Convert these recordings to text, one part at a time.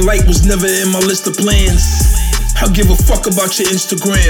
light was never in my list of plans. I give a fuck about your Instagram.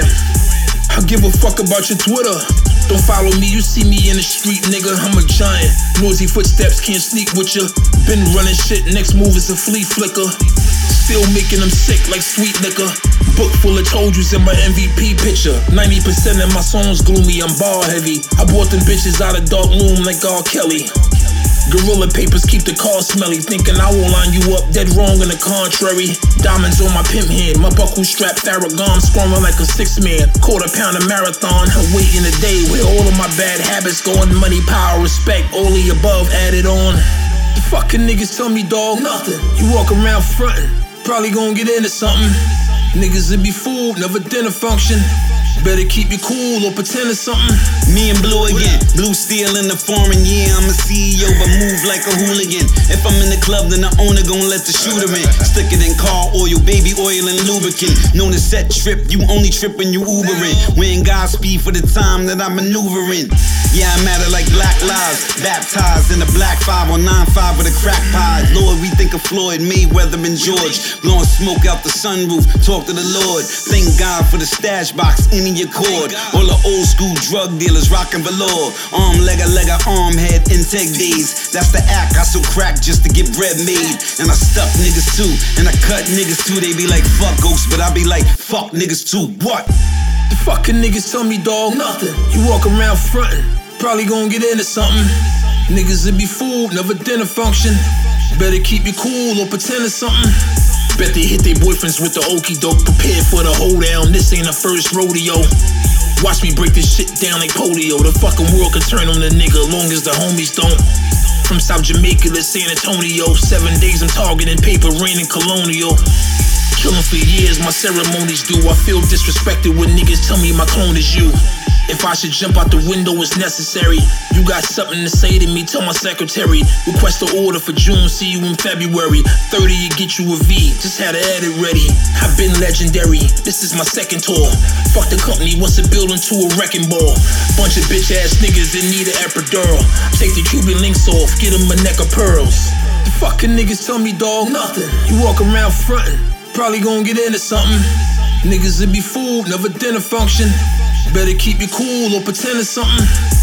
I give a fuck about your Twitter. Don't follow me, you see me in the street, nigga, I'm a giant. Noisy footsteps, can't sneak with ya. Been running shit, next move is a flea flicker. Still making them sick like sweet liquor. Book full of told yous in my MVP picture. 90% of my songs gloomy, I'm bar heavy. I bought them bitches out of dark room like R. Kelly. Gorilla papers keep the car smelly. Thinking I will line you up, dead wrong in the contrary. Diamonds on my pimp hand, my buckle strap Theragun, squirming like a 6-man. Quarter pound of marathon, I'm waiting a day where all of my bad habits going. Money, power, respect, all the above added on. The fucking niggas tell me, dog, nothing. You walk around frontin', probably gon' get into something. Niggas would be fooled, never dinner function. Better keep you cool or pretend it's something. Me and Blue again, Blue Steel in the foreign, yeah, I'm a CEO, but move like a hooligan. If I'm in the club, then the owner gon' let the shooter in. Stick it in car oil, baby oil and lubricant. Known to set trip, you only trip when you Ubering. Wearing Godspeed for the time that I'm maneuvering. Yeah, I'm at it like Black Lives, baptized in a black 5 on 9-5 with a crack pod. Lord, we think of Floyd, Mayweather and George. Blowing smoke out the sunroof, talk to the Lord. Thank God for the stash box in your cord. All the old school drug dealers rockin' velour. Arm, leg, arm, head, intake days. That's the act, I so crack just to get bread made. And I stuff niggas too, and I cut niggas too. They be like, fuck ghosts, but I be like, fuck niggas too. What? The fucking niggas tell me, dog, nothing. You walk around frontin', probably gon' get into something. Niggas would be fooled, never dinner function. Better keep you cool or pretend it's something. Bet they hit their boyfriends with the okie doke. Prepared for the hoedown, this ain't a first rodeo. Watch me break this shit down like polio. The fucking world can turn on the nigga long as the homies don't. From South Jamaica to San Antonio, 7 days I'm targeting paper, rain and colonial. Killing for years, my ceremonies do. I feel disrespected when niggas tell me my clone is you. If I should jump out the window, it's necessary. You got something to say to me, tell my secretary. Request the order for June, see you in February. 30, you get you a V, just had to edit ready. I've been legendary, this is my second tour. Fuck the company, wants to build into a wrecking ball. Bunch of bitch ass niggas that need an epidural. Take the Cuban links off, get them a neck of pearls. The fucking niggas tell me, dog, nothing. You walk around frontin', probably gon' get into something. Niggas would be fooled, never dinner function. Better keep you cool or pretend it's something.